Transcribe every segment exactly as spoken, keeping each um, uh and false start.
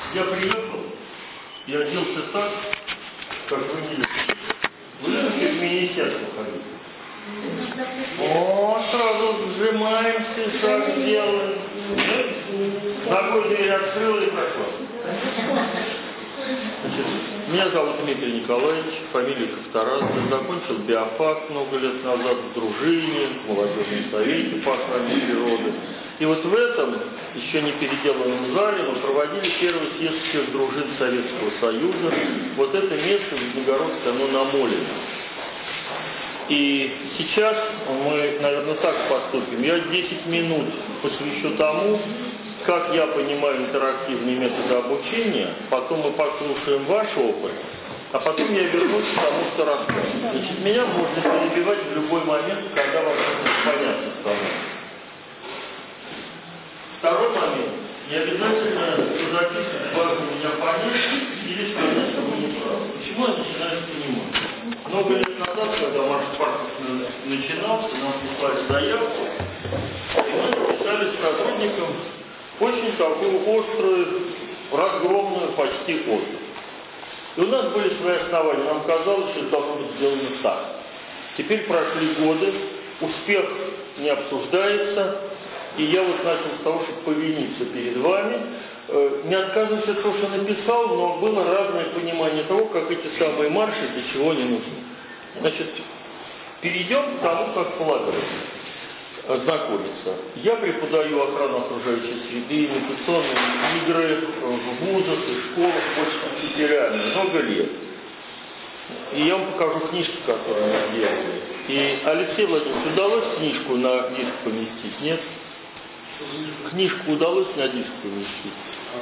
Я приехал и оделся так, как вы не любите. Вы любите в министерство ходить. О, сразу сжимаемся, шаг делаем. Ногой дверь открыл и прошел. Значит, меня зовут Дмитрий Николаевич, фамилия Ковторазов. Закончил биофак много лет назад в дружине, в молодежном совете по охране природы. И вот в этом, еще не переделанном зале, мы проводили первый съезд всех дружин Советского Союза. Вот это место в Звенигородске, оно намолено. И сейчас мы, наверное, так поступим. Я десять минут посвящу тому, как я понимаю интерактивные методы обучения, потом мы послушаем ваш опыт, а потом я вернусь к тому, что расскажу. Значит, меня можно перебивать в любой момент, когда вам понятно становится. Второй момент. Не обязательно записывать, важно меня понять или сказать, что вы не правы. Почему я начинаю понимать? Много лет назад, когда Марш Парков начинался, нам прислали заявку, и мы написали с сотрудником очень такую острую, разгромную, почти острую. И у нас были свои основания. Нам казалось, что это должно быть сделано так. Теперь прошли годы, успех не обсуждается, и я вот начал с того, чтобы повиниться перед вами. Не отказываюсь от того, что написал, но было разное понимание того, как эти самые марши для чего они нужны. Значит, перейдем к тому, как полагается знакомиться. Я преподаю охрану окружающей среды, имитационные игры в вузах и школах больше реально, много лет. И я вам покажу книжки, которые мы делали. И Алексею Владимировичу удалось книжку на диск поместить? Нет? Книжку удалось на диск поместить?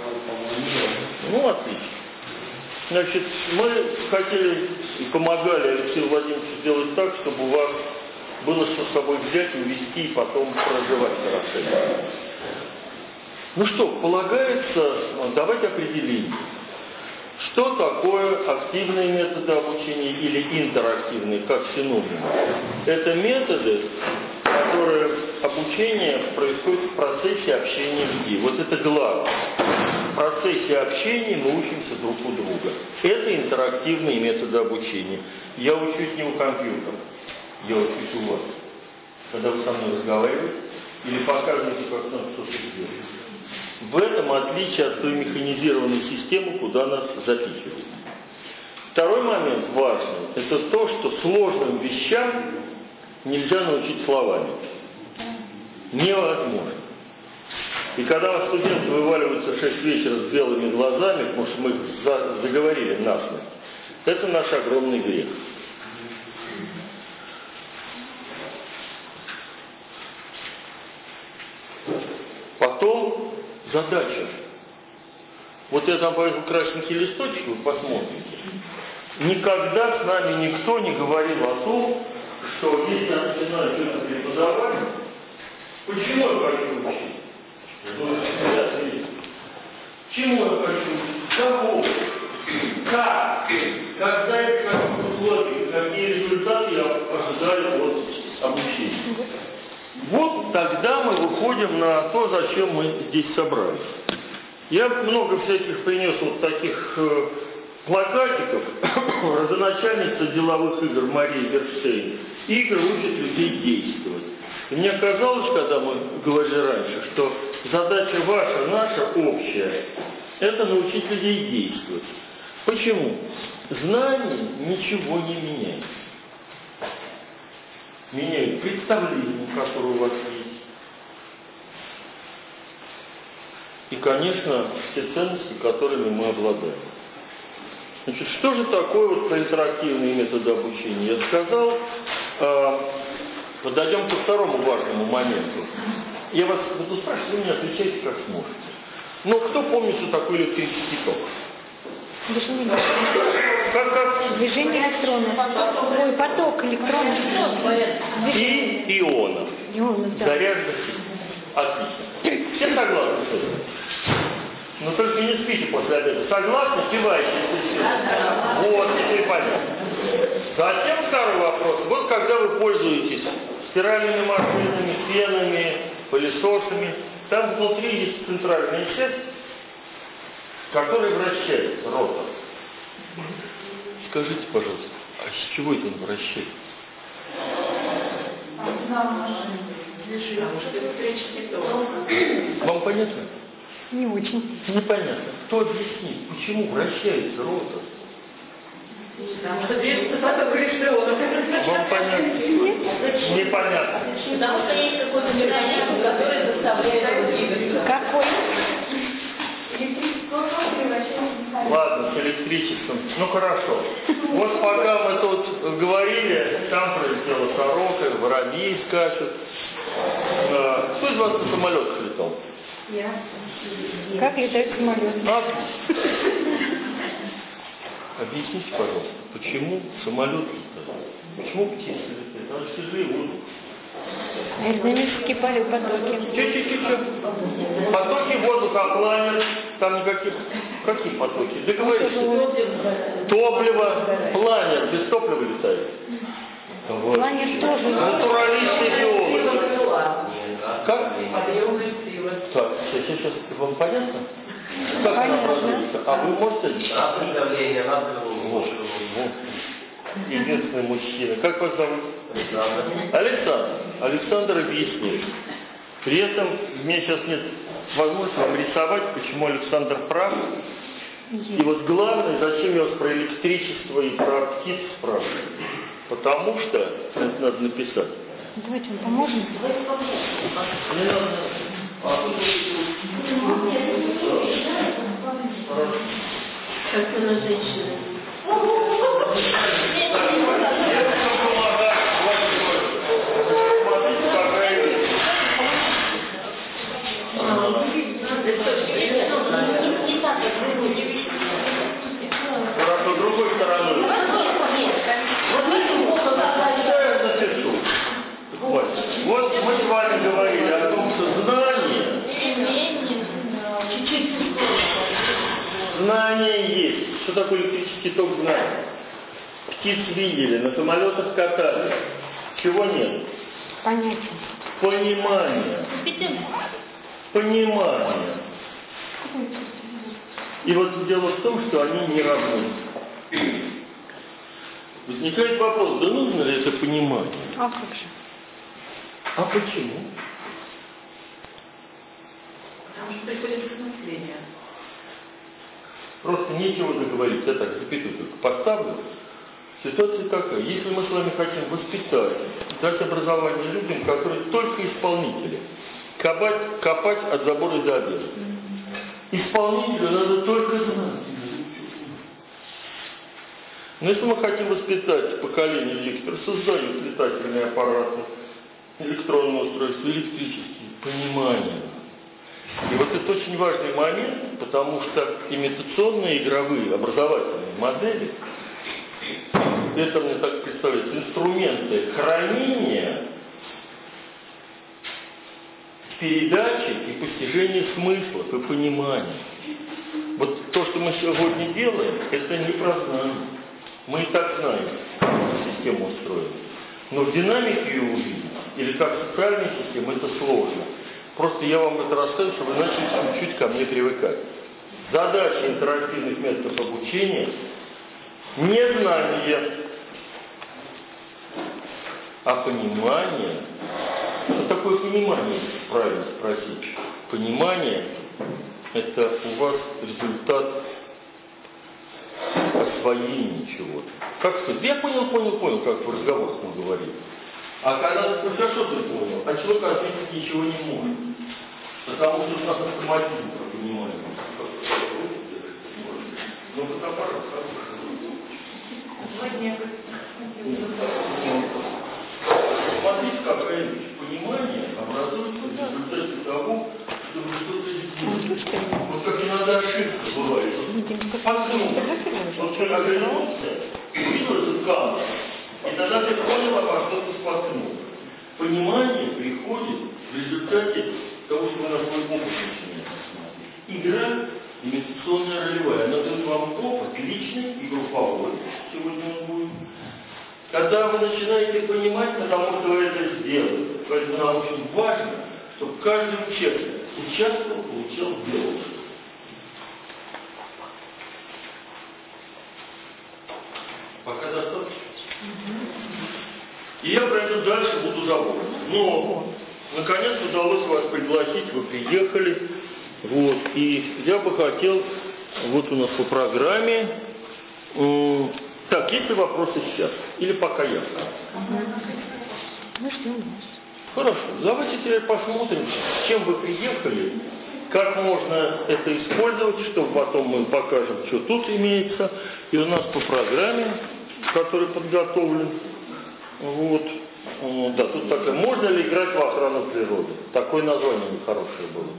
Ну, отлично. Значит, мы хотели и помогали Алексею Владимировичу сделать так, чтобы у вас было что с собой взять, увезти и потом проживать хорошо. Ну что, полагается, давайте определим, что такое активные методы обучения или интерактивные, как синоним. Это методы, которые обучение происходит в процессе общения людей. Вот это главное. В процессе общения мы учимся друг у друга. Это интерактивные методы обучения. Я учусь не у компьютера. Я учусь у вас. Когда вы со мной разговариваете или показываете, как надо что-то сделать. В этом отличие от той механизированной системы, куда нас запихивают. Второй момент важный. Это то, что сложным вещам нельзя научить словами. Невозможно. И когда студенты вываливаются в шесть вечера с белыми глазами, потому что мы их заговорили насмерть, это наш огромный грех. Потом задача. Вот я там повесил красненький листочек, вы посмотрите. Никогда с нами никто не говорил о том, что если я начинаю что-то преподавать, почему я хочу учить? Чему я хочу учить? Кого? Как? Когда и в каких условиях, какие результаты я ожидаю от обучения? Вот тогда мы выходим на то, зачем мы здесь собрались. Я много всяких принес вот таких э, плакатиков. Родоначальница деловых игр Мария Берштейн. Игры учат людей действовать. И мне казалось, когда мы говорили раньше, что задача ваша, наша общая, это научить людей действовать. Почему? Знание ничего не меняет. Меняют представления, которые у вас есть. И, конечно, все ценности, которыми мы обладаем. Значит, что же такое вот интерактивные методы обучения? Я сказал, э, подойдем ко второму важному моменту. Я вас буду спрашивать, вы мне отвечаете, как сможете. Но кто помнит, что такое электрический ток? Движение как, как? Движение электронов. Ой, поток электронов. И ионов. Ионов, да. Заряженных. Отлично. Все согласны с этим? Но только не спите после обеда. Согласны? Кивайте, если все. Вот, теперь понятно. Затем второй вопрос. Вот когда вы пользуетесь стиральными машинами, фенами, пылесосами, там внутри есть центральная часть, который вращается, ротор. Скажите, пожалуйста, а с чего это он вращается? Вам понятно? Не очень. Непонятно. Кто объяснит, почему вращается ротор? Потому что движется поток электронов. Вам понятно? Непонятно. Потому что есть какой-то механизм, который заставляет его двигаться. Какой? Ладно, с электричеством. Ну хорошо. Вот пока мы тут говорили, там пролетела сорока, воробьи скачут. А, кто из вас на самолетах летал? Я. Как летает самолет? А? Объясните, пожалуйста, почему самолет летает? Почему птицы летают? Надо тяжелее воздух. Аэродинамические поля, потоки. Че-че-че-че? Потоки воздуха, планер, там никаких... Какие потоки? Договоритесь. Топливо, планер, без топлива летает. Вот. Планер тоже. Натуралисты, биологи. Как? Так, сейчас, сейчас, вам понятно? Как она образуется? А вы можете? Разное давление, разное Вот, вот. Единственный мужчина. Как вас зовут? Александр. Александр. Александр объяснит. При этом у меня сейчас нет возможности вам рисовать, почему Александр прав. И вот главное, зачем я вас про электричество и про птиц спрашиваю. Потому что, это надо написать. Давайте вам поможем. Не надо. А тут Как на женщины. Хорошо, другой стороной. Вот мы с вами говорили о том, что знание, знание есть. Что такое электрический ток знания? Птиц видели, на самолетах катались. Чего нет? Понятие. Понимание. Понимание. И вот дело в том, что они не равны. Возникает вопрос, да нужно ли это понимание? А как же? А почему? Потому что приходит осмысление. Просто нечего договорить. Я так запятую только поставлю. Ситуация такая. Если мы с вами хотим воспитать, дать образование людям, которые только исполнители, копать, копать от забора до обеда. Исполнителю надо только знать. Но если мы хотим воспитать поколение людей, которые создают летательные аппараты, электронные устройства, электрические, понимание. И вот это очень важный момент, потому что имитационные игровые образовательные модели, это мне так представляется, инструменты хранения, передачи и постижения смыслов и понимания. Вот то, что мы сегодня делаем, это не про знание. Мы и так знаем, как система устроена. Но в динамике ее увидеть, или как социальная система, это сложно. Просто я вам это рассказываю, чтобы вы начали чуть-чуть ко мне привыкать. Задача интерактивных методов обучения – не знание, а понимание. Что такое понимание, если правильно спросить? Понимание – это у вас результат освоения чего-то. Как сказать? Я понял, понял, понял, как в разговорах мы говорили. А когда ты спрашиваешь, а что ты понял? А человек ответить ничего не может. Потому что у нас автоматизм про понимание. Ну, фотоаппарат хороший. Смотрите, какая вещь. Понимание образуется в результате того, чтобы что-то сделать. Вот как иногда ошибка бывает. Споткнул. Вот человек оглянулся, увидел этот камень, и тогда ты понял, а что ты споткнул. Понимание приходит в результате того, что вы на свой опыт начинаете смотреть. Игра имитационная ролевая, она дает вам опыт личный и групповой. Сегодня он будет. Когда вы начинаете понимать, потому что вы это сделали. Поэтому нам очень важно, чтобы каждый участник участвовал, получал белочку. И я пройду дальше, буду забыть. Но, наконец, удалось вас пригласить, вы приехали. Вот, и я бы хотел, вот у нас по программе, э, так, есть ли вопросы сейчас? Или пока я? Мы ждем вас. Хорошо, давайте теперь посмотрим, с чем вы приехали, как можно это использовать, чтобы потом мы покажем, что тут имеется. И у нас по программе, который подготовлен, вот, э, да, тут такая, можно ли играть в охрану природы? Такое название нехорошее было.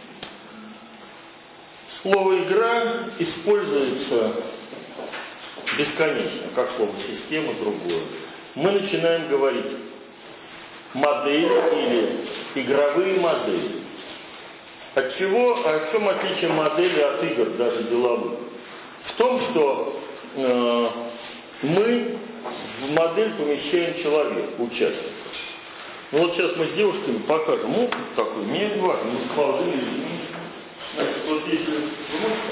Слово «игра» используется бесконечно, как слово «система» другое. Мы начинаем говорить модели или игровые модели. От чего, а в чем отличие модели от игр, даже деловых? В том, что э, мы в модель помещаем человека, участника. Ну вот сейчас мы с девушками покажем опыт такой, мне не важно, мы положили. Значит, вот если вы можете,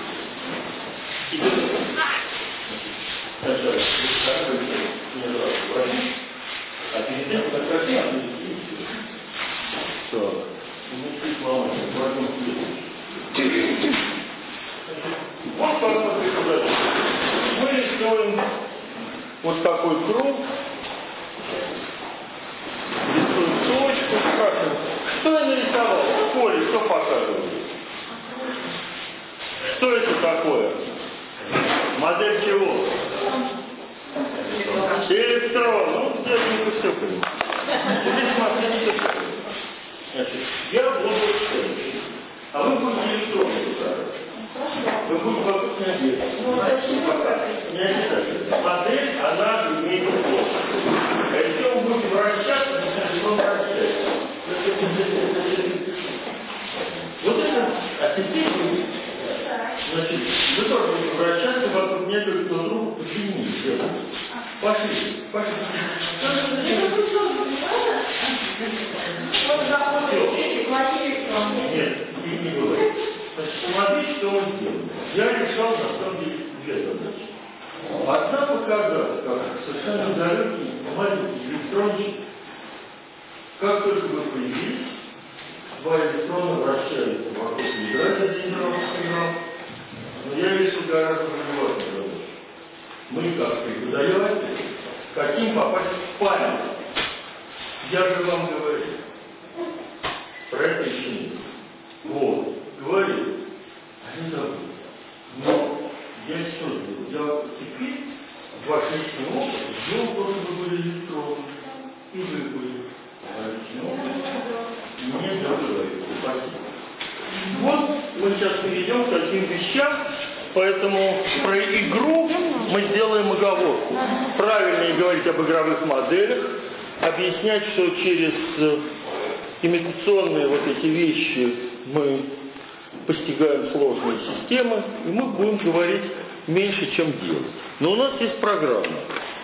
сначала не раз возьми, а перед этим так красиво отвести. Так, ну чуть ломать, возьмем следующий. Вот так вот рисовать. Мы рисуем вот такой круг, рисуем точку, спрашиваем, что я нарисовал? В поле что показывает? Что это такое? Модель чего? Электрон. Ну, где не все понимаю. Теперь смотрите, что такое. Значит, я буду следующий. А вы будете электроны управлять. Вы будете вокруг меня делать. Не обязательно. Модель, она имеет площадь. А если вы будете вращаться, значит, он вращается. Вот это, а теперь вы, значит, вы тоже будете вращаться вокруг меня друг друг другу, почему не пошли, пошли. Нет, и не говорит. Значит, смотрите, что он сделал. Я решал, на самом деле, две задачи. Одна показать, как совершенно далекий, маленький электрончик, как только вы появились, два электрона вращаются вокруг ядра, один сигнал. Но я решил гораздо более важную задачу. Мы, как преподаватели, хотим попасть в память. Я же вам говорю. Про это еще нет. Вот. Говорю. Они забыли. Но я что сделал? Я теперь ваш личный опыт сделал то, чтобы вы были электроны. И вы были. А личный опыт не забывайте. Спасибо. Вот мы сейчас перейдем к таким вещам, поэтому про игру мы сделаем оговорку. Правильно говорить об игровых моделях, объяснять, что через имитационные вот эти вещи мы постигаем сложные системы, и мы будем говорить меньше, чем делать. Но у нас есть программа.